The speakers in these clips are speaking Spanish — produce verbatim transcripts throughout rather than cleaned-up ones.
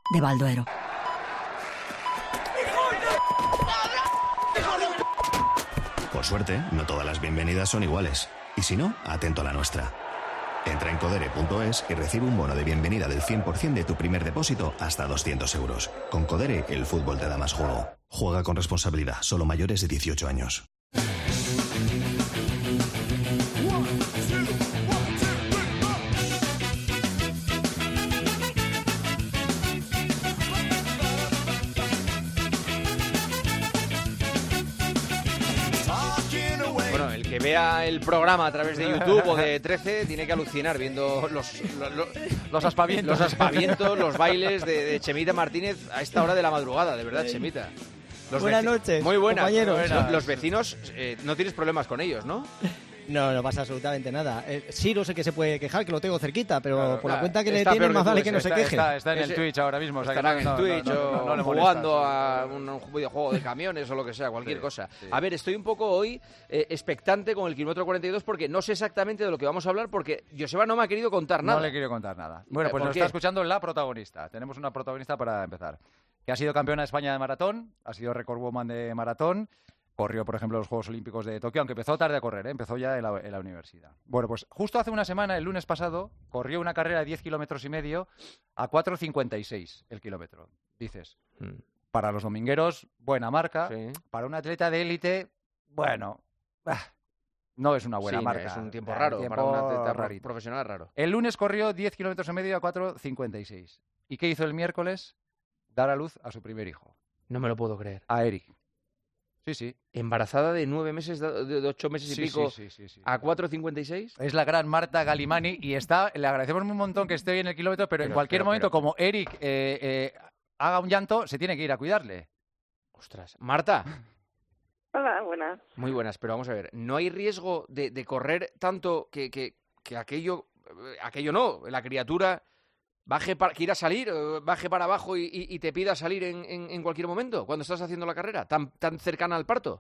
de Balduero. Por suerte, no todas las bienvenidas son iguales. Y si no, atento a la nuestra. Entra en codere punto es y recibe un bono de bienvenida del cien por ciento de tu primer depósito hasta doscientos euros. Con Codere, el fútbol te da más juego. Juega con responsabilidad, solo mayores de dieciocho años. Que vea el programa a través de YouTube o de trece tiene que alucinar viendo los, los, los, los aspavientos, los, aspavientos, los bailes de, de Chemita Martínez a esta hora de la madrugada, de verdad, Chemita. Los Buenas noches, muy buenas, compañeros. Los, los vecinos, eh, no tienes problemas con ellos, ¿no? No, no pasa absolutamente nada. Eh, sí, no sé que se puede quejar, que lo tengo cerquita, pero claro, por claro. la cuenta que le tienen, más vale que no está, se queje. Está, está en el Ese, Twitch ahora mismo. O sea, estarán que no, en Twitch no, no, o no, no jugando a un, un videojuego de camiones o lo que sea, cualquier sí, cosa. Sí. A ver, estoy un poco hoy eh, expectante con el kilómetro cuarenta y dos porque no sé exactamente de lo que vamos a hablar porque Joseba no me ha querido contar nada. No le quiero contar nada. Bueno, pues nos qué? está escuchando la protagonista. Tenemos una protagonista para empezar. Que ha sido campeona de España de maratón, ha sido record woman de maratón. Corrió, por ejemplo, los Juegos Olímpicos de Tokio, aunque empezó tarde a correr, ¿eh? Empezó ya en la, en la universidad. Bueno, pues justo hace una semana, el lunes pasado, corrió una carrera de diez kilómetros y medio a cuatro cincuenta y seis el kilómetro. Dices, hmm. para los domingueros, buena marca. Sí. Para un atleta de élite, bueno, bah, no es una buena sí, marca. Es un tiempo raro, tiempo para un atleta rarito. Profesional raro. El lunes corrió diez kilómetros y medio a cuatro cincuenta y seis. ¿Y qué hizo el miércoles? Dar a luz a su primer hijo. No me lo puedo creer. A Eric. Sí, sí. Embarazada de nueve meses, de ocho meses y sí, pico, sí, sí, sí, sí. a cuatro cincuenta y seis. Es la gran Marta Galimani y está, le agradecemos un montón que esté hoy en el kilómetro, pero, pero en cualquier pero, momento, pero, como Eric eh, eh, haga un llanto, se tiene que ir a cuidarle. Ostras. Marta. Hola, buenas. Muy buenas, pero vamos a ver, ¿no hay riesgo de, de correr tanto que, que, que aquello, aquello no, la criatura... Baje para, quiera salir, baje para abajo y, y, y te pida salir en, en, en cualquier momento, cuando estás haciendo la carrera, tan, tan cercana al parto?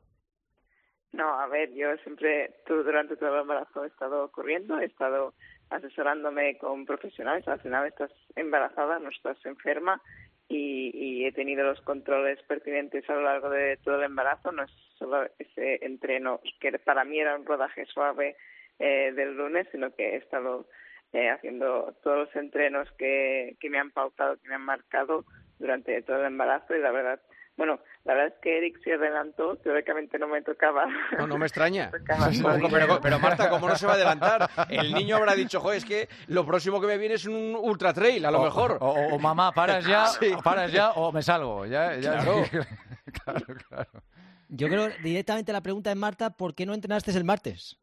No, a ver, yo siempre, todo, durante todo el embarazo he estado corriendo, he estado asesorándome con profesionales, al final estás embarazada, no estás enferma y, y he tenido los controles pertinentes a lo largo de todo el embarazo, no es solo ese entreno que para mí era un rodaje suave eh, del lunes, sino que he estado... Eh, haciendo todos los entrenos que, que me han pautado, que me han marcado durante todo el embarazo y la verdad, bueno, la verdad es que Eric se adelantó, teóricamente no me tocaba. No, no me extraña. me tocaba no, pero, pero Marta, ¿cómo no se va a adelantar? El niño habrá dicho, joder, es que lo próximo que me viene es un ultra trail, a lo o, mejor. O, o, o mamá, paras ya, sí. o paras ya o me salgo. Ya, ya, claro. claro, claro. Yo creo directamente la pregunta es, Marta, ¿por qué no entrenaste el martes?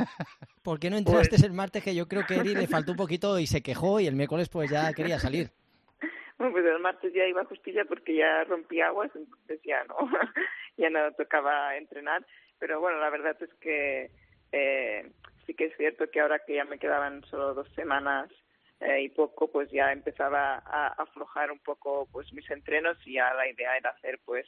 ¿Por qué no entrenaste pues... el martes? Que yo creo que Eri le faltó un poquito y se quejó y el miércoles pues ya quería salir. Bueno, pues el martes ya iba justilla porque ya rompí aguas, entonces ya no, ya no tocaba entrenar. Pero bueno, la verdad es que eh, sí que es cierto que ahora que ya me quedaban solo dos semanas eh, y poco, pues ya empezaba a aflojar un poco pues mis entrenos y ya la idea era hacer pues...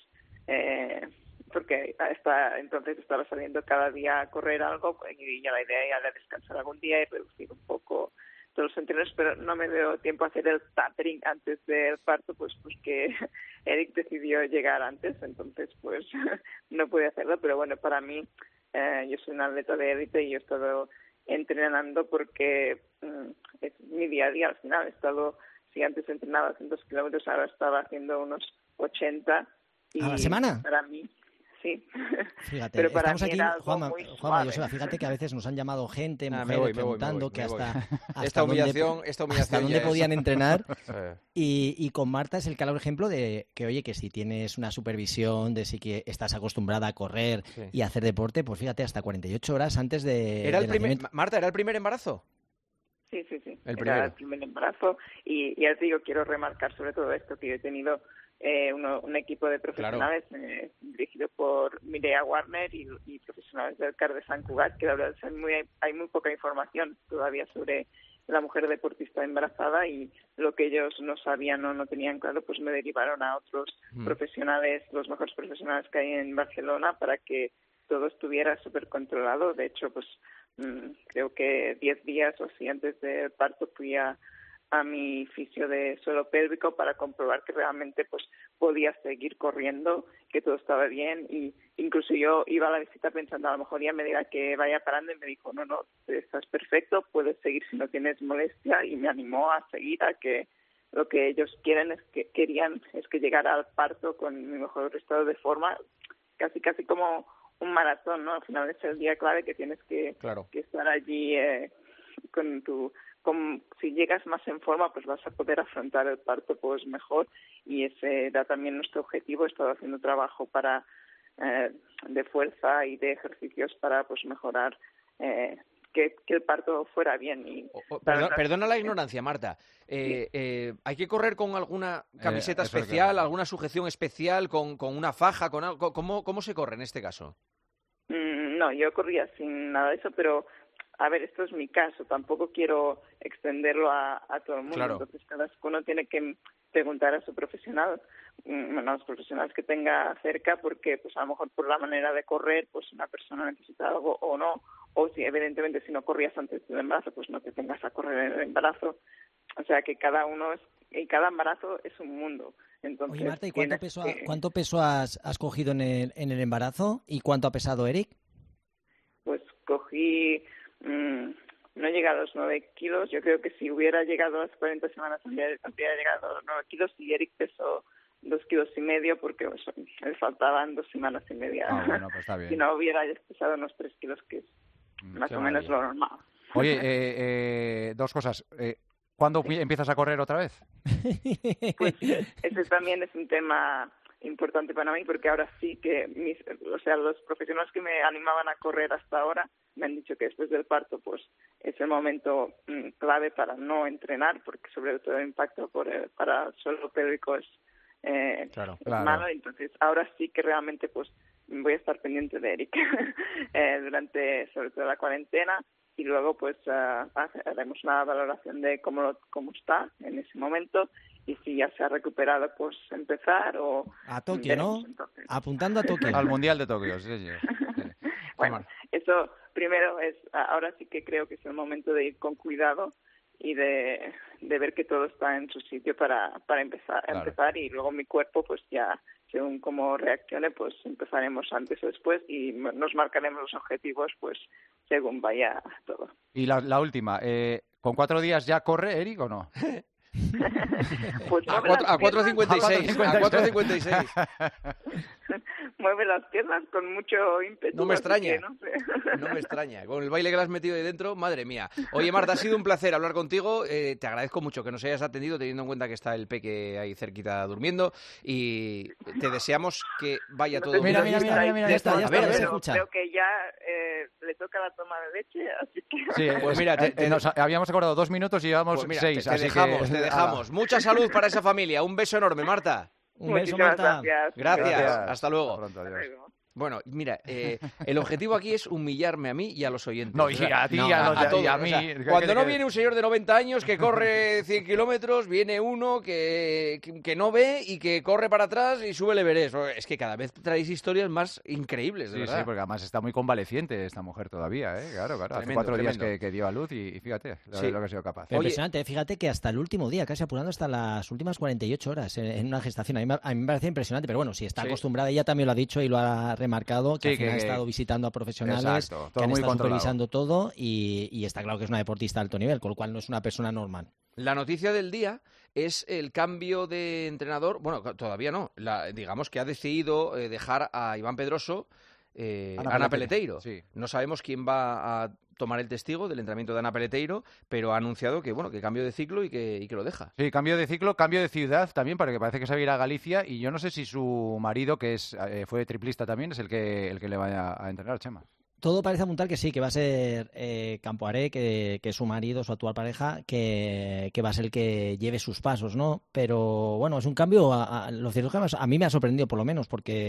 Eh, porque hasta entonces estaba saliendo cada día a correr algo y ya la idea era descansar algún día y reducir un poco todos los entrenos, pero no me dio tiempo a hacer el tapering antes del parto, pues porque Eric decidió llegar antes, entonces pues no pude hacerlo, pero bueno, para mí, eh, yo soy una atleta de élite y yo he estado entrenando porque um, es mi día a día al final, he estado, si antes entrenaba cientos kilómetros, ahora estaba haciendo unos ochenta. Y ¿a la semana? Para mí... Sí, fíjate, pero para estamos mí aquí, era algo Juanma, muy Juanma, Joseba, fíjate que a veces nos han llamado gente, ah, mujeres, me voy, preguntando me voy, me voy, que hasta, me hasta esta humillación, dónde, esta humillación hasta dónde podían es. entrenar. Sí. y, y con Marta es el claro ejemplo de que, oye, que si tienes una supervisión, de si que estás acostumbrada a correr sí. y a hacer deporte, pues fíjate, hasta cuarenta y ocho horas antes de... ¿Era el primer, Marta, ¿era el primer embarazo? Sí, sí, sí. El Era el primer embarazo y, y ya te digo, quiero remarcar sobre todo esto, que yo he tenido eh, uno, un equipo de profesionales claro. eh, dirigido por Mireia Warner y, y profesionales del C A R de Sant Cugat, que la verdad es que muy, hay muy poca información todavía sobre la mujer deportista embarazada y lo que ellos no sabían o no tenían claro, pues me derivaron a otros mm. profesionales, los mejores profesionales que hay en Barcelona para que todo estuviera súper controlado. De hecho, pues creo que diez días o así antes del parto fui a, a mi fisio de suelo pélvico para comprobar que realmente pues podía seguir corriendo, que todo estaba bien, y incluso yo iba a la visita pensando a lo mejor ya me dirá que vaya parando, y me dijo no, no, estás perfecto, puedes seguir si no tienes molestia, y me animó a seguir, a que lo que ellos quieren es que querían es que llegara al parto con mi mejor estado de forma, casi casi como un maratón, ¿no? Al final es el día clave que tienes que, claro. que estar allí eh, con tu... Con, si llegas más en forma, pues vas a poder afrontar el parto pues mejor, y ese era también nuestro objetivo. He estado haciendo trabajo para eh, de fuerza y de ejercicios para pues mejorar eh, que, que el parto fuera bien. Y o, o, perdona, perdona la ignorancia, Marta. Eh, sí. eh, ¿Hay que correr con alguna camiseta eh, especial, alguna sujeción especial, con, con una faja? Con algo? ¿Cómo, ¿Cómo se corre en este caso? Mm, no, yo corría sin nada de eso, pero a ver, esto es mi caso, tampoco quiero extenderlo a, a todo el mundo, claro. Entonces cada uno tiene que preguntar a su profesional, bueno, a los profesionales que tenga cerca, porque pues a lo mejor por la manera de correr, pues una persona necesita algo o no, o si evidentemente si no corrías antes del embarazo, pues no te tengas a correr en el embarazo, o sea que cada uno es, y cada embarazo es un mundo. Entonces, oye, Marta, ¿y cuánto peso, que... ¿cuánto peso has, has cogido en el, en el embarazo? ¿Y cuánto ha pesado Eric? Pues cogí... Mm, no he llegado a los nueve kilos. Yo creo que si hubiera llegado a las cuarenta semanas habría, habría llegado a los nueve kilos, y Eric pesó dos kilos y medio porque pues, le faltaban dos semanas y media. Ah, bueno, pues está bien. Si no hubiera pesado unos tres kilos, que es mm, más o menos lo normal. Oye, eh, eh, dos cosas. Eh, ¿Cuándo sí. empiezas a correr otra vez? Pues ese también es un tema importante para mí, porque ahora sí que mis, o sea, los profesionales que me animaban a correr hasta ahora me han dicho que después del parto pues es el momento mmm, clave para no entrenar, porque sobre todo el impacto por el, para el suelo pélvico es, eh, claro, es claro. malo. Entonces ahora sí que realmente pues voy a estar pendiente de Eric eh, durante sobre todo la cuarentena, y luego pues uh, haremos una valoración de cómo lo, cómo está en ese momento, y si ya se ha recuperado, pues empezar o... A Tokio, ¿no? Entonces. Apuntando a Tokio. Al Mundial de Tokio, sí, sí. sí. Bueno, eso primero es, ahora sí que creo que es el momento de ir con cuidado y de, de ver que todo está en su sitio para, para empezar, claro. empezar, y luego mi cuerpo, pues ya, según cómo reaccione, pues empezaremos antes o después, y nos marcaremos los objetivos, pues según vaya todo. Y la, la última, eh, ¿con cuatro días ya corre Eric o no? Pues a cuatro cincuenta y seis, a cuatro cincuenta y seis. Mueve las piernas con mucho ímpetu. No me extraña, no, sé. no me extraña. Con el baile que le has metido ahí dentro, madre mía. Oye, Marta, ha sido un placer hablar contigo. Eh, te agradezco mucho que nos hayas atendido, teniendo en cuenta que está el peque ahí cerquita durmiendo, y te deseamos que vaya no todo sé, mira, mira, mira, mira, mira, ya está, ya a ver, está, a ver, se escucha. Creo que ya eh, le toca la toma de leche, así que... Sí, pues mira, te, te, nos habíamos acordado dos minutos y llevamos pues mira, seis. Te, te así dejamos, que... te dejamos. Ah. Mucha salud para esa familia. Un beso enorme, Marta. Un beso, Marta. Gracias. Gracias. Gracias. Hasta luego. Hasta pronto, adiós. Bueno, mira, eh, el objetivo aquí es humillarme a mí y a los oyentes. No, y a ti, no, a, a, a, todos, y a mí. O sea, cuando no viene un señor de noventa años que corre cien kilómetros, viene uno que, que, que no ve y que corre para atrás y sube el Everest. Es que cada vez traéis historias más increíbles, de sí, verdad. Sí, porque además está muy convaleciente esta mujer todavía, ¿eh? Claro, claro. Tremendo, Hace cuatro tremendo. días que, que dio a luz y, y fíjate lo, sí. lo que ha sido capaz. Oye, impresionante, fíjate que hasta el último día, casi apurando hasta las últimas cuarenta y ocho horas en, en una gestación. A mí, a mí me parece impresionante, pero bueno, si está sí. acostumbrada, ella también lo ha dicho y lo ha remarcado, que sí, al final que, ha estado visitando a profesionales, exacto, que han muy estado controlado. supervisando todo, y, y está claro que es una deportista de alto nivel, con lo cual no es una persona normal. La noticia del día es el cambio de entrenador. Bueno, todavía no. La, digamos que ha decidido eh, dejar a Iván Pedroso, eh, Ana, Ana Peleteiro. Sí. No sabemos quién va a tomar el testigo del entrenamiento de Ana Peleteiro, pero ha anunciado que bueno que cambio de ciclo y que, y que lo deja. Sí, cambio de ciclo, cambio de ciudad también, porque parece que se va a ir a Galicia, y yo no sé si su marido, que es eh, fue triplista también, es el que el que le vaya a entrenar, Chema. Todo parece apuntar que sí, que va a ser eh, Campoaré, que, que es su marido, su actual pareja, que, que va a ser el que lleve sus pasos, ¿no? Pero bueno, es un cambio, a, a, lo cierto es que a mí me ha sorprendido por lo menos,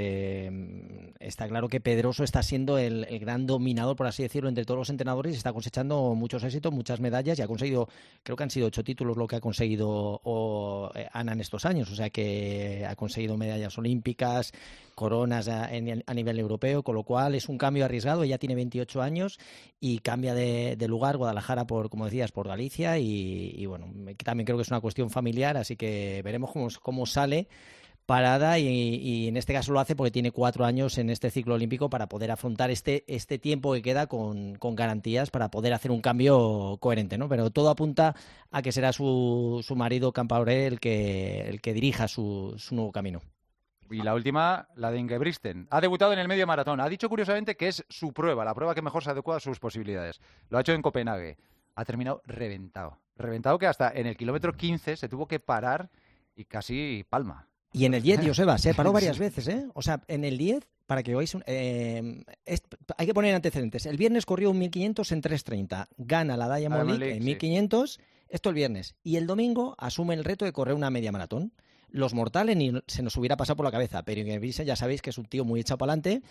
porque está claro que Pedroso está siendo el, el gran dominador, por así decirlo, entre todos los entrenadores, y está cosechando muchos éxitos, muchas medallas, y ha conseguido, creo que han sido ocho títulos lo que ha conseguido o, eh, Ana en estos años, o sea que ha conseguido medallas olímpicas, coronas a, en, a nivel europeo, con lo cual es un cambio arriesgado. Ella tiene veintiocho años y cambia de, de lugar, Guadalajara por, como decías, por Galicia y, y bueno, también creo que es una cuestión familiar, así que veremos cómo, cómo sale parada y, y en este caso lo hace porque tiene cuatro años en este ciclo olímpico para poder afrontar este, este tiempo que queda con, con garantías para poder hacer un cambio coherente, ¿no? Pero todo apunta a que será su, su marido Campaoré el que, el que dirija su, su nuevo camino. Y la última, la de Ingebrigtsen. Ha debutado en el medio maratón. Ha dicho curiosamente que es su prueba, la prueba que mejor se adecua a sus posibilidades. Lo ha hecho en Copenhague. Ha terminado reventado. Reventado que hasta en el kilómetro quince se tuvo que parar y casi palma. Y en el diez, Joseba, se paró varias veces, ¿eh? O sea, en el diez, para que veáis, eh, es, hay que poner antecedentes. El viernes corrió un mil quinientos en tres treinta. Gana la Diamond League, League en mil quinientos, sí. Esto el viernes. Y el domingo asume el reto de correr una media maratón. Los mortales ni se nos hubiera pasado por la cabeza, pero Ingebrigtsen ya sabéis que es un tío muy echado para adelante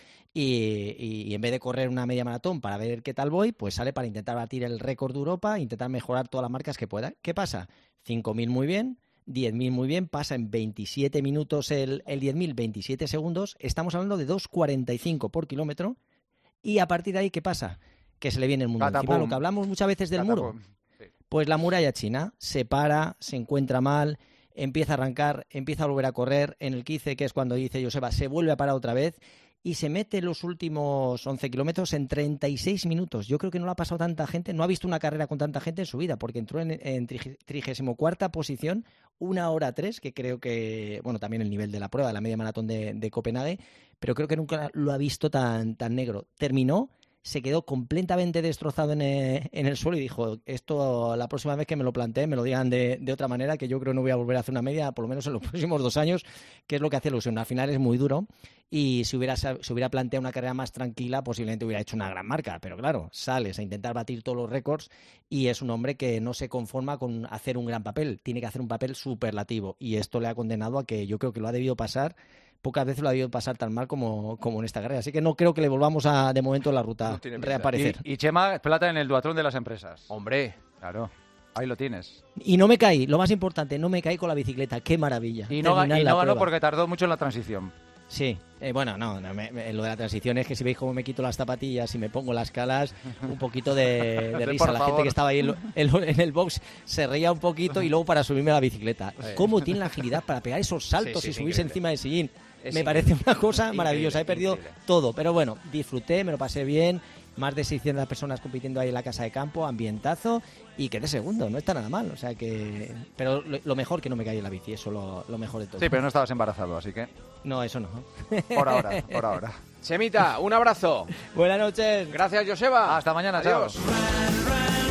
y, y, y en vez de correr una media maratón para ver qué tal voy, pues sale para intentar batir el récord de Europa, intentar mejorar todas las marcas que pueda. ¿Qué pasa? cinco mil muy bien, diez mil muy bien, pasa en veintisiete minutos el, el diez mil, veintisiete segundos, estamos hablando de dos cuarenta y cinco por kilómetro y a partir de ahí, ¿qué pasa? Que se le viene el mundo Catapum. encima, lo que hablamos muchas veces del Catapum. muro. Sí. Pues la muralla china se para, se encuentra mal, empieza a arrancar, empieza a volver a correr, en el quince, que es cuando dice Joseba, se vuelve a parar otra vez y se mete los últimos once kilómetros en treinta y seis minutos. Yo creo que no le ha pasado tanta gente, no ha visto una carrera con tanta gente en su vida, porque entró en, en trigésimo cuarta posición, una hora tres, que creo que, bueno, también el nivel de la prueba, de la media maratón de, de Copenhague, pero creo que nunca lo ha visto tan, tan negro. Terminó, se quedó completamente destrozado en el, en el suelo y dijo, esto la próxima vez que me lo plantee me lo digan de, de otra manera, que yo creo que no voy a volver a hacer una media, por lo menos en los próximos dos años, que es lo que hace ilusión. Al final es muy duro y si hubiera, si hubiera planteado una carrera más tranquila, posiblemente hubiera hecho una gran marca, pero claro, sales a intentar batir todos los récords y es un hombre que no se conforma con hacer un gran papel, tiene que hacer un papel superlativo y esto le ha condenado a que yo creo que lo ha debido pasar. Pocas veces lo ha debido pasar tan mal como, como en esta carrera. Así que no creo que le volvamos a, de momento, en la ruta No reaparecer. Y, y Chema, plata en el duatlón de las empresas. Hombre. Claro, ahí lo tienes. Y no me caí, lo más importante, no me caí con la bicicleta. ¡Qué maravilla! Y no, Terminar y la no ganó prueba. porque tardó mucho en la transición. Sí, eh, bueno, no, no me, me, lo de la transición es que si veis cómo me quito las zapatillas y me pongo las calas, un poquito de, de risa. Por La favor. gente que estaba ahí en, en, en el box se reía un poquito y luego para subirme a la bicicleta. ¿Cómo tiene la agilidad para pegar esos saltos Sí, sí, y subirse increíble. encima del sillín? Es me increíble. parece una cosa Increíble, maravillosa. He perdido increíble. todo, pero bueno, disfruté, me lo pasé bien. Más de seiscientas personas compitiendo ahí en la casa de campo, ambientazo y quedé segundo, no está nada mal. O sea que, pero lo, lo mejor que no me caí en la bici, eso lo, lo mejor de todo. Sí, pero no estabas embarazado, así que No, eso no. por ahora, por ahora. Chemita, un abrazo. Buenas noches. Gracias, Joseba. Hasta mañana, Adiós. chao.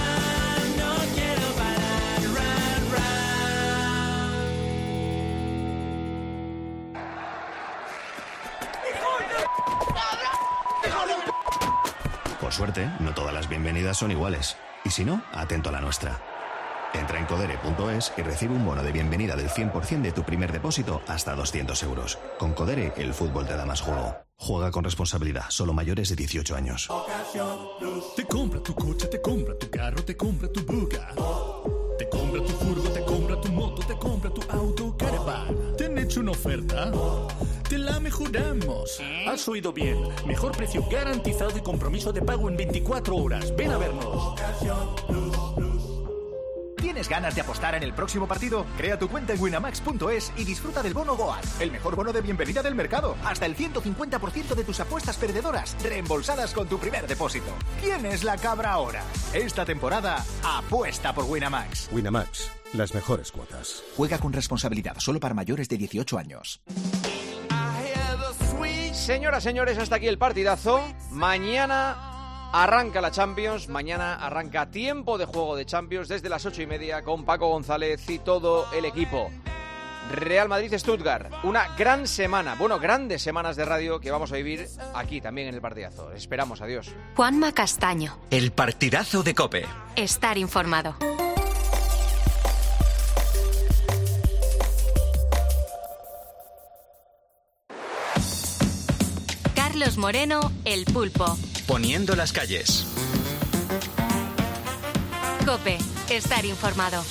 Por suerte, no todas las bienvenidas son iguales. Y si no, atento a la nuestra. Entra en codere punto es y recibe un bono de bienvenida del cien por ciento de tu primer depósito hasta doscientos euros. Con Codere, el fútbol te da más juego. Juega con responsabilidad, solo mayores de dieciocho años. Te compra tu coche, te compra tu carro, te compra tu buga. Te compra tu furgo, te compra tu moto, te compra tu auto, caravan. ¿Te han hecho una oferta? Te la mejoramos. Has oído bien. Mejor precio garantizado y compromiso de pago en veinticuatro horas. Ven a vernos. ¿Tienes ganas de apostar en el próximo partido? Crea tu cuenta en winamax punto es y disfruta del bono Goal, el mejor bono de bienvenida del mercado. Hasta el ciento cincuenta por ciento de tus apuestas perdedoras reembolsadas con tu primer depósito. ¿Quién es la cabra ahora? Esta temporada, apuesta por Winamax. Winamax, las mejores cuotas. Juega con responsabilidad, solo para mayores de dieciocho años. Señoras, señores, hasta aquí el partidazo. Mañana arranca la Champions, mañana arranca tiempo de juego de Champions desde las ocho y media con Paco González y todo el equipo. Real Madrid-Stuttgart, una gran semana, bueno, grandes semanas de radio que vamos a vivir aquí también en el partidazo. Esperamos, adiós. Juanma Castaño. El partidazo de COPE. Estar informado. Carlos Moreno, El Pulpo. Poniendo las calles. COPE. Estar informado.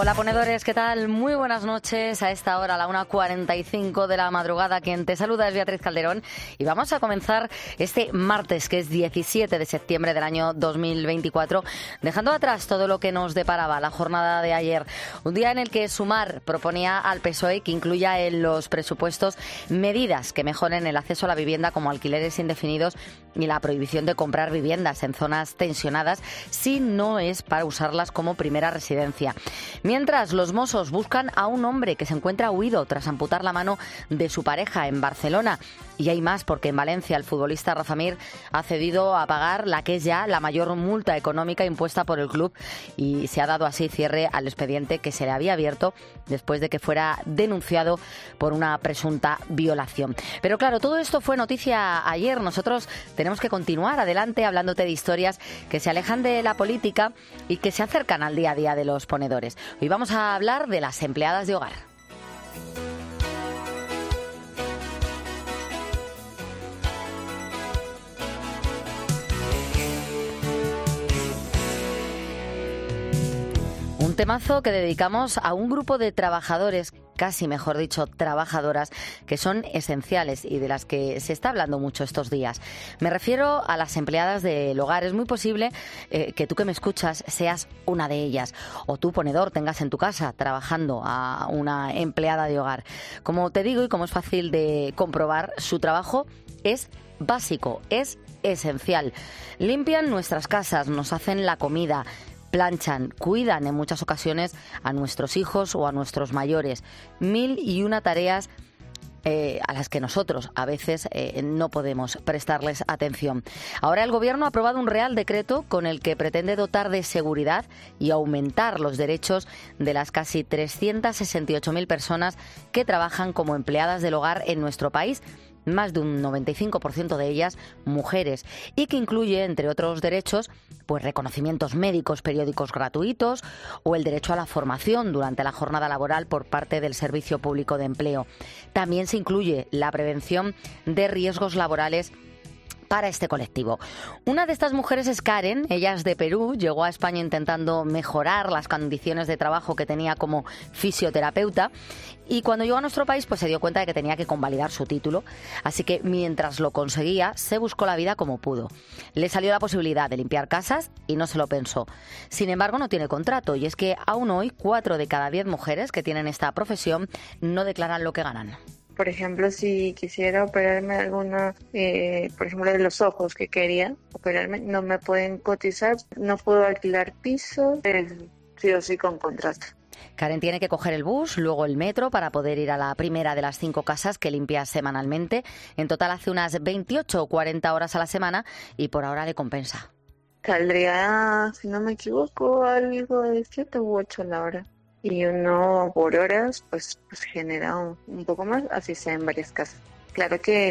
Hola ponedores, ¿qué tal? Muy buenas noches. A esta hora, a la una cuarenta y cinco de la madrugada, quien te saluda es Beatriz Calderón y vamos a comenzar este martes, que es diecisiete de septiembre del año dos mil veinticuatro, dejando atrás todo lo que nos deparaba la jornada de ayer. Un día en el que Sumar proponía al P S O E que incluya en los presupuestos medidas que mejoren el acceso a la vivienda, como alquileres indefinidos y la prohibición de comprar viviendas en zonas tensionadas si no es para usarlas como primera residencia. Mientras, los Mossos buscan a un hombre que se encuentra huido tras amputar la mano de su pareja en Barcelona. Y hay más, porque en Valencia el futbolista Rafa Mir ha cedido a pagar la que es ya la mayor multa económica impuesta por el club y se ha dado así cierre al expediente que se le había abierto después de que fuera denunciado por una presunta violación. Pero claro, todo esto fue noticia ayer. Nosotros tenemos que continuar adelante hablándote de historias que se alejan de la política y que se acercan al día a día de los ponedores. Hoy vamos a hablar de las empleadas de hogar. Un temazo que dedicamos a un grupo de trabajadores, casi mejor dicho, trabajadoras, que son esenciales y de las que se está hablando mucho estos días. Me refiero a las empleadas del hogar. Es muy posible eh, que tú que me escuchas seas una de ellas, o tú, ponedor, tengas en tu casa trabajando a una empleada de hogar. Como te digo y como es fácil de comprobar, su trabajo es básico, es esencial. Limpian nuestras casas, nos hacen la comida, planchan, cuidan en muchas ocasiones a nuestros hijos o a nuestros mayores. Mil y una tareas eh, a las que nosotros a veces eh, no podemos prestarles atención. Ahora el Gobierno ha aprobado un Real Decreto con el que pretende dotar de seguridad y aumentar los derechos de las casi trescientas sesenta y ocho mil personas que trabajan como empleadas del hogar en nuestro país, más de un noventa y cinco por ciento de ellas mujeres, y que incluye, entre otros derechos, pues reconocimientos médicos periódicos gratuitos o el derecho a la formación durante la jornada laboral por parte del Servicio Público de Empleo. También se incluye la prevención de riesgos laborales para este colectivo. Una de estas mujeres es Karen. Ella es de Perú, llegó a España intentando mejorar las condiciones de trabajo que tenía como fisioterapeuta y cuando llegó a nuestro país pues se dio cuenta de que tenía que convalidar su título, así que mientras lo conseguía se buscó la vida como pudo. Le salió la posibilidad de limpiar casas y no se lo pensó. Sin embargo, no tiene contrato y es que aún hoy cuatro de cada diez mujeres que tienen esta profesión no declaran lo que ganan. Por ejemplo, si quisiera operarme alguna, eh, por ejemplo, de los ojos que quería operarme, no me pueden cotizar, no puedo alquilar piso, eh, sí o sí con contrato. Karen tiene que coger el bus, luego el metro para poder ir a la primera de las cinco casas que limpia semanalmente. En total hace unas veintiocho o cuarenta horas a la semana y por ahora le compensa. Saldría, si no me equivoco, algo de siete u ocho a la hora. Y uno por horas pues, pues genera un, un poco más, así sea en varias casas. Claro que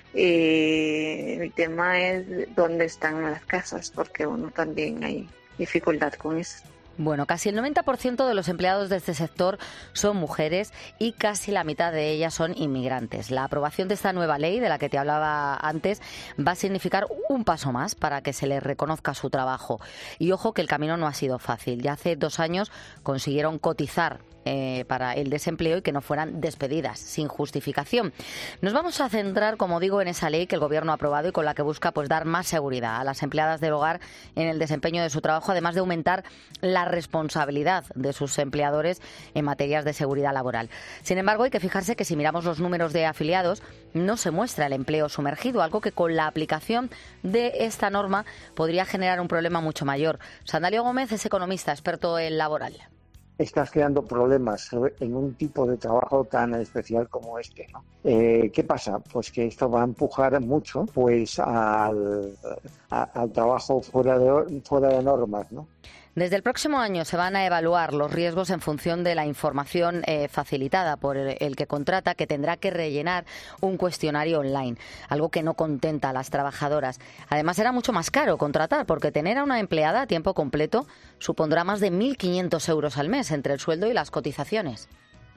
eh, el tema es dónde están las casas, porque uno también hay dificultad con eso. Bueno, casi el noventa por ciento de los empleados de este sector son mujeres y casi la mitad de ellas son inmigrantes. La aprobación de esta nueva ley, de la que te hablaba antes, va a significar un paso más para que se les reconozca su trabajo. Y ojo que el camino no ha sido fácil. Ya hace dos años consiguieron cotizar Eh, para el desempleo y que no fueran despedidas sin justificación. Nos vamos a centrar, como digo, en esa ley que el Gobierno ha aprobado y con la que busca pues dar más seguridad a las empleadas del hogar en el desempeño de su trabajo, además de aumentar la responsabilidad de sus empleadores en materias de seguridad laboral. Sin embargo, hay que fijarse que si miramos los números de afiliados, no se muestra el empleo sumergido, algo que con la aplicación de esta norma podría generar un problema mucho mayor. Sandalio Gómez es economista, experto en laboral. Estás creando problemas en un tipo de trabajo tan especial como este, ¿no? Eh, ¿Qué pasa? Pues que esto va a empujar mucho pues al, a, al trabajo fuera de, fuera de normas, ¿no? Desde el próximo año se van a evaluar los riesgos en función de la información eh, facilitada por el, el que contrata, que tendrá que rellenar un cuestionario online, algo que no contenta a las trabajadoras. Además, será mucho más caro contratar, porque tener a una empleada a tiempo completo supondrá más de mil quinientos euros al mes entre el sueldo y las cotizaciones.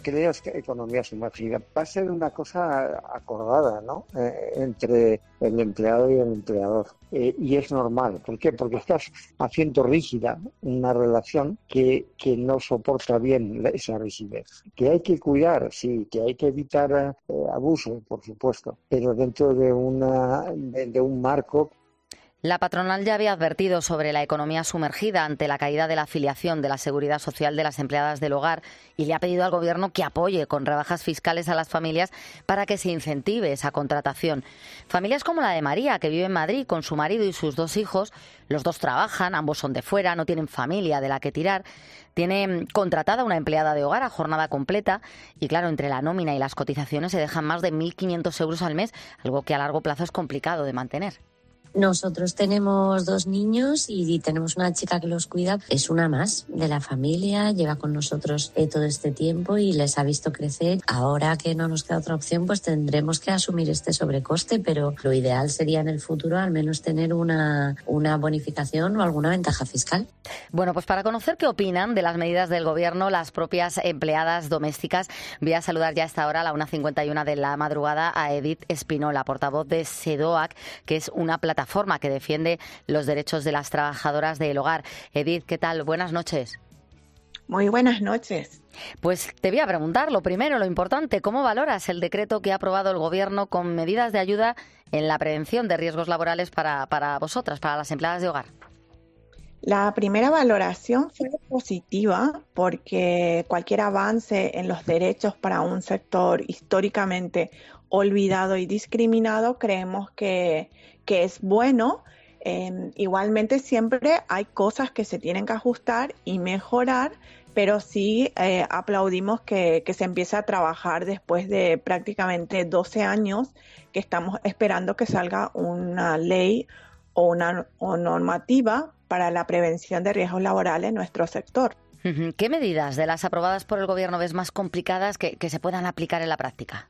creas que economía sumergida. Va a ser una cosa acordada, ¿no? Eh, entre el empleado y el empleador. Eh, y es normal. ¿Por qué? Porque estás haciendo rígida una relación que, que no soporta bien esa rigidez. Que hay que cuidar, sí, que hay que evitar eh, abuso, por supuesto, pero dentro de, una, de, de un marco. La patronal ya había advertido sobre la economía sumergida ante la caída de la afiliación de la Seguridad Social de las empleadas del hogar y le ha pedido al Gobierno que apoye con rebajas fiscales a las familias para que se incentive esa contratación. Familias como la de María, que vive en Madrid con su marido y sus dos hijos. Los dos trabajan, ambos son de fuera, no tienen familia de la que tirar. Tiene contratada una empleada de hogar a jornada completa y, claro, entre la nómina y las cotizaciones se dejan más de mil quinientos euros al mes, algo que a largo plazo es complicado de mantener. Nosotros tenemos dos niños y tenemos una chica que los cuida. Es una más de la familia, lleva con nosotros eh, todo este tiempo y les ha visto crecer. Ahora que no nos queda otra opción, pues tendremos que asumir este sobrecoste, pero lo ideal sería en el futuro al menos tener una, una bonificación o alguna ventaja fiscal. Bueno, pues para conocer qué opinan de las medidas del Gobierno las propias empleadas domésticas, voy a saludar ya a esta hora, a la una cincuenta y una de la madrugada, a Edith Espinola, portavoz de SEDOAC, que es una plataforma forma que defiende los derechos de las trabajadoras del hogar. Edith, ¿qué tal? Buenas noches. Muy buenas noches. Pues te voy a preguntar, lo primero, lo importante, ¿cómo valoras el decreto que ha aprobado el Gobierno con medidas de ayuda en la prevención de riesgos laborales para, para vosotras, para las empleadas de hogar? La primera valoración fue positiva porque cualquier avance en los derechos para un sector históricamente olvidado y discriminado creemos que, que es bueno. Eh, igualmente siempre hay cosas que se tienen que ajustar y mejorar, pero sí eh, aplaudimos que, que se empiece a trabajar después de prácticamente doce años que estamos esperando que salga una ley o una o normativa para la prevención de riesgos laborales en nuestro sector. ¿Qué medidas de las aprobadas por el Gobierno ves más complicadas que, que se puedan aplicar en la práctica?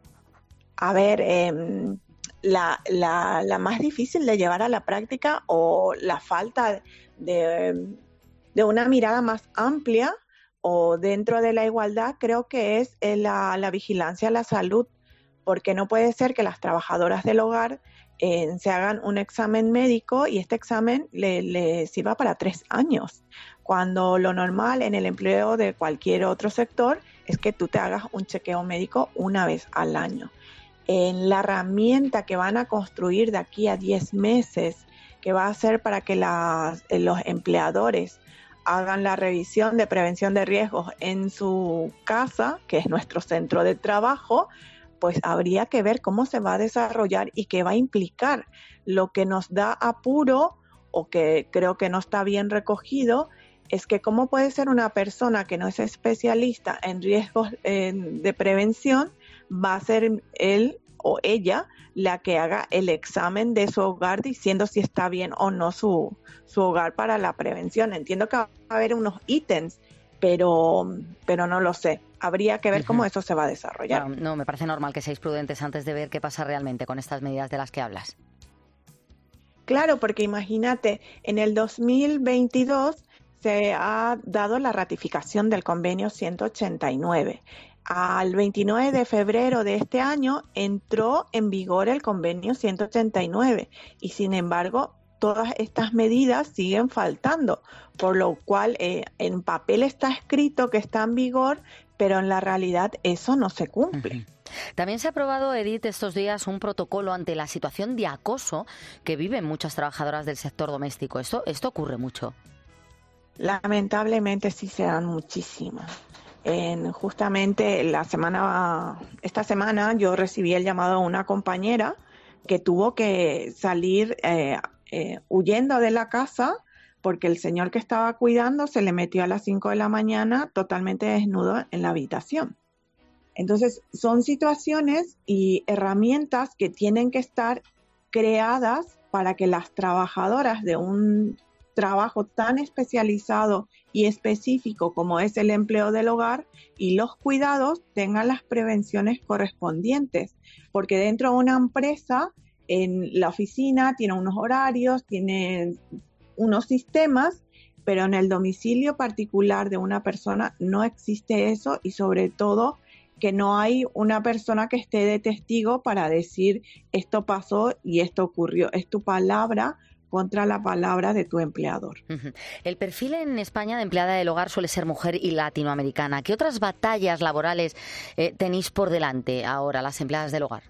A ver, eh, la, la, la más difícil de llevar a la práctica o la falta de, de una mirada más amplia o dentro de la igualdad creo que es la, la vigilancia a la salud, porque no puede ser que las trabajadoras del hogar eh, se hagan un examen médico y este examen le, le sirva para tres años, cuando lo normal en el empleo de cualquier otro sector es que tú te hagas un chequeo médico una vez al año. En la herramienta que van a construir de aquí a diez meses, que va a ser para que las, los empleadores hagan la revisión de prevención de riesgos en su casa, que es nuestro centro de trabajo, pues habría que ver cómo se va a desarrollar y qué va a implicar. Lo que nos da apuro, o que creo que no está bien recogido, es que cómo puede ser una persona que no es especialista en riesgos eh, de prevención, va a ser él o ella la que haga el examen de su hogar diciendo si está bien o no su, su hogar para la prevención. Entiendo que va a haber unos ítems, pero, pero no lo sé. Habría que ver uh-huh. cómo eso se va a desarrollar. Bueno, no, me parece normal que seáis prudentes antes de ver qué pasa realmente con estas medidas de las que hablas. Claro, porque imagínate, en el dos mil veintidós se ha dado la ratificación del convenio ciento ochenta y nueve. Al veintinueve de febrero de este año entró en vigor el convenio ciento ochenta y nueve y sin embargo todas estas medidas siguen faltando, por lo cual eh, en papel está escrito que está en vigor, pero en la realidad eso no se cumple. Uh-huh. También se ha aprobado, Edith, estos días un protocolo ante la situación de acoso que viven muchas trabajadoras del sector doméstico. ¿Esto, esto ocurre mucho? Lamentablemente sí se dan muchísimas. En, justamente la semana, esta semana yo recibí el llamado de una compañera que tuvo que salir eh, eh, huyendo de la casa porque el señor que estaba cuidando se le metió a las cinco de la mañana totalmente desnudo en la habitación. Entonces son situaciones y herramientas que tienen que estar creadas para que las trabajadoras de un trabajo tan especializado y específico como es el empleo del hogar y los cuidados tengan las prevenciones correspondientes, porque dentro de una empresa, en la oficina tiene unos horarios, tiene unos sistemas pero en el domicilio particular de una persona no existe eso y sobre todo que no hay una persona que esté de testigo para decir esto pasó y esto ocurrió. Es tu palabra contra la palabra de tu empleador. El perfil en España de empleada del hogar suele ser mujer y latinoamericana. ¿Qué otras batallas laborales eh, tenéis por delante ahora las empleadas del hogar?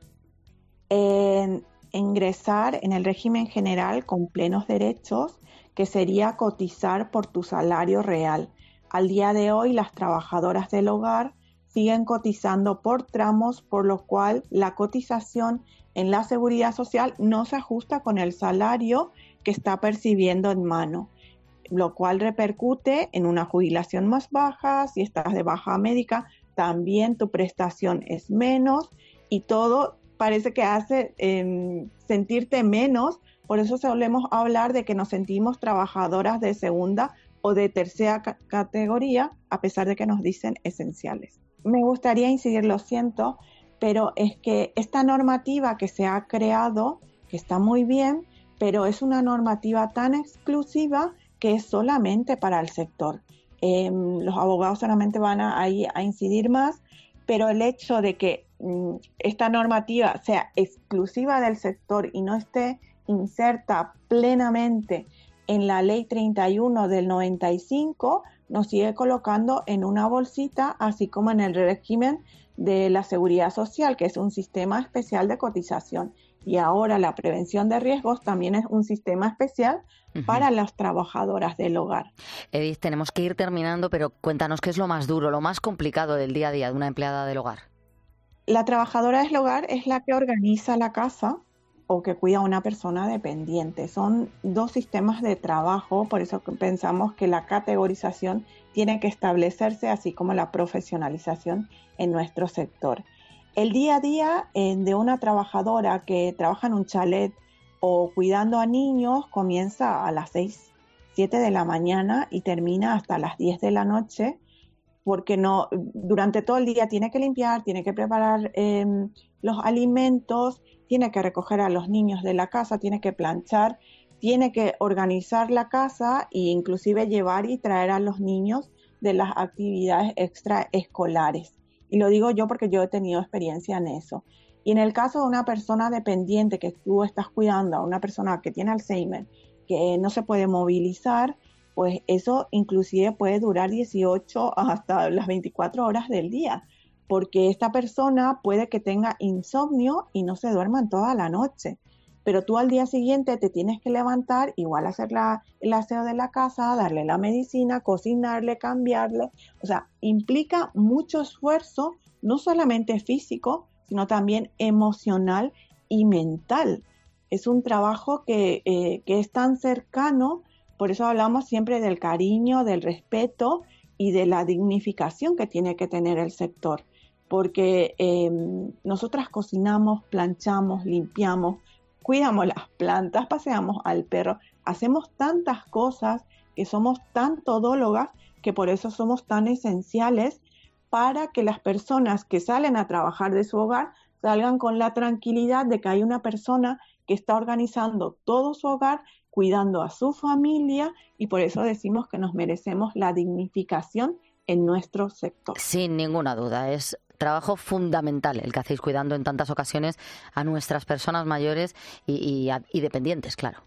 Eh, ingresar en el régimen general con plenos derechos, que sería cotizar por tu salario real. Al día de hoy, las trabajadoras del hogar siguen cotizando por tramos, por lo cual la cotización en la seguridad social no se ajusta con el salario que está percibiendo en mano, lo cual repercute en una jubilación más baja. Si estás de baja médica, también tu prestación es menos y todo parece que hace eh, sentirte menos. Por eso solemos hablar de que nos sentimos trabajadoras de segunda o de tercera ca- categoría, a pesar de que nos dicen esenciales. Me gustaría incidir, lo siento, pero es que esta normativa que se ha creado, que está muy bien, pero es una normativa tan exclusiva que es solamente para el sector. Eh, los abogados solamente van a, ahí a incidir más, pero el hecho de que mm, esta normativa sea exclusiva del sector y no esté inserta plenamente en la ley treinta y uno del noventa y cinco, nos sigue colocando en una bolsita, así como en el régimen de la seguridad social, que es un sistema especial de cotización. Y ahora la prevención de riesgos también es un sistema especial uh-huh. para las trabajadoras del hogar. Edith, tenemos que ir terminando, pero cuéntanos qué es lo más duro, lo más complicado del día a día de una empleada del hogar. La trabajadora del hogar es la que organiza la casa o que cuida a una persona dependiente. Son dos sistemas de trabajo, por eso pensamos que la categorización tiene que establecerse, así como la profesionalización en nuestro sector. El día a día eh, de una trabajadora que trabaja en un chalet o cuidando a niños comienza a las seis, siete de la mañana y termina hasta las diez de la noche, porque no, durante todo el día tiene que limpiar, tiene que preparar eh, los alimentos, tiene que recoger a los niños de la casa, tiene que planchar, tiene que organizar la casa e inclusive llevar y traer a los niños de las actividades extraescolares. Y lo digo yo porque yo he tenido experiencia en eso. Y en el caso de una persona dependiente que tú estás cuidando, a una persona que tiene Alzheimer, que no se puede movilizar, pues eso inclusive puede durar dieciocho hasta las veinticuatro horas del día, porque esta persona puede que tenga insomnio y no se duerma en toda la noche. Pero tú al día siguiente te tienes que levantar, igual hacer la, el aseo de la casa, darle la medicina, cocinarle, cambiarle. O sea, implica mucho esfuerzo, no solamente físico, sino también emocional y mental. Es un trabajo que, eh, que es tan cercano, por eso hablamos siempre del cariño, del respeto y de la dignificación que tiene que tener el sector. Porque eh, nosotras cocinamos, planchamos, limpiamos, cuidamos las plantas, paseamos al perro, hacemos tantas cosas que somos tan todólogas que por eso somos tan esenciales para que las personas que salen a trabajar de su hogar salgan con la tranquilidad de que hay una persona que está organizando todo su hogar, cuidando a su familia y por eso decimos que nos merecemos la dignificación en nuestro sector. Sin ninguna duda, es trabajo fundamental el que hacéis cuidando en tantas ocasiones a nuestras personas mayores y, y, y dependientes, claro.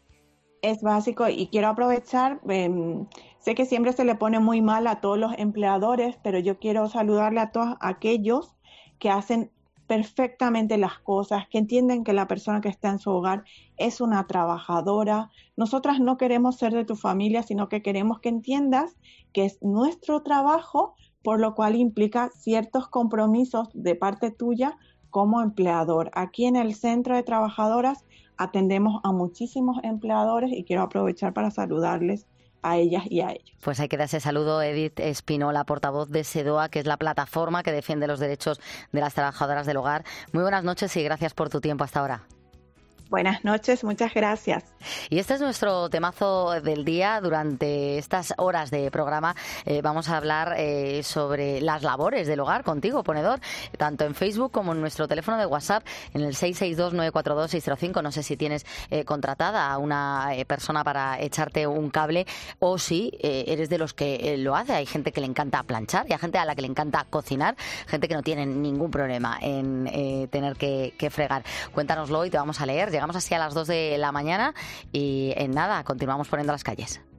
Es básico y quiero aprovechar, eh, sé que siempre se le pone muy mal a todos los empleadores, pero yo quiero saludarle a todos aquellos que hacen perfectamente las cosas, que entienden que la persona que está en su hogar es una trabajadora. Nosotras no queremos ser de tu familia, sino que queremos que entiendas que es nuestro trabajo, por lo cual implica ciertos compromisos de parte tuya como empleador. Aquí en el Centro de Trabajadoras atendemos a muchísimos empleadores y quiero aprovechar para saludarles a ellas y a ellos. Pues hay que dar ese saludo, Edith Espinola, portavoz de SEDOA, que es la plataforma que defiende los derechos de las trabajadoras del hogar. Muy buenas noches y gracias por tu tiempo hasta ahora. Buenas noches, muchas gracias. Y este es nuestro temazo del día. Durante estas horas de programa eh, vamos a hablar eh, sobre las labores del hogar contigo, ponedor, tanto en Facebook como en nuestro teléfono de WhatsApp en el seis seis dos, nueve cuatro dos, seis cero cinco. No sé si tienes eh, contratada a una eh, persona para echarte un cable o si eh, eres de los que eh, lo hace. Hay gente que le encanta planchar y hay gente a la que le encanta cocinar, gente que no tiene ningún problema en eh, tener que, que fregar. Cuéntanoslo y te vamos a leer. Llegamos así a las dos de la mañana y en nada, continuamos poniendo las calles.